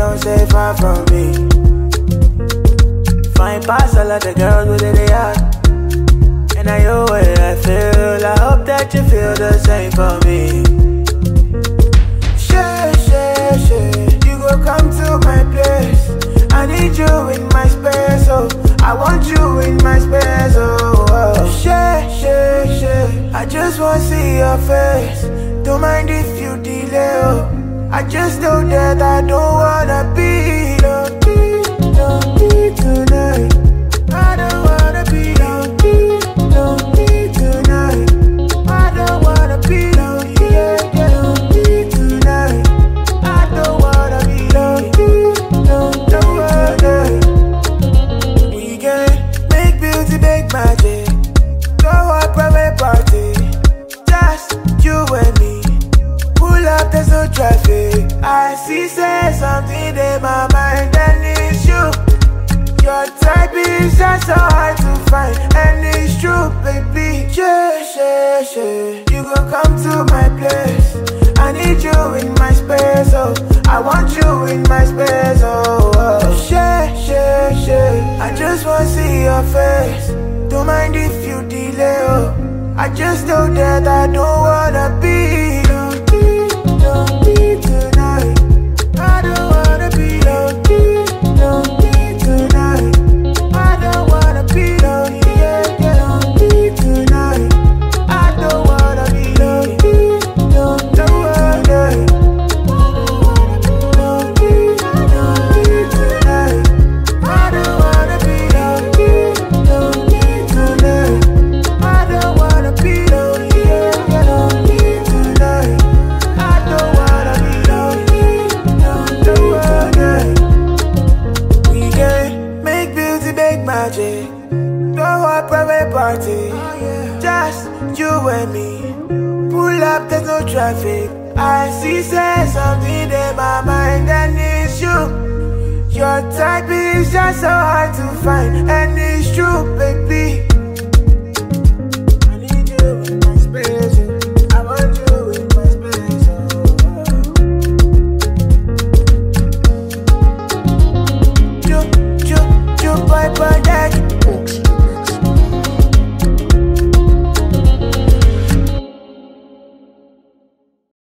don't stay far from me. Fine pass all of the girls with it, they are. And I know what I feel. I hope that you feel the same for me. You go come to my place. I need you in my space, oh. I want you in my space, oh, oh. I just wanna see your face. Don't mind if you delay, oh. I just know that I don't wanna be lonely tonight. I don't wanna be lonely tonight. I don't wanna be lonely tonight. I don't wanna be lonely tonight. We can make beauty, make magic. Go a private party, just you and me. Pull up, there's no traffic. I see, say something in my mind, and it's you. Your type is just so hard to find, and it's true, baby. You gon' come to my place. I need you in my space, oh. I want you in my space, oh, oh. I just wanna see your face. Don't mind if you delay, oh. I just know that I don't wanna be lonely tonight. I don't wanna be lonely tonight. I don't wanna be lonely tonight. I don't wanna be lonely tonight. I don't wanna be lonely tonight. I don't wanna be lonely tonight. I don't wanna be lonely tonight. We can make beauty, make magic. Go a private party, just you and me. Pull up, there's no traffic. I see, say something in my mind, and it's you. Your type is just so hard to find, and it's true, baby.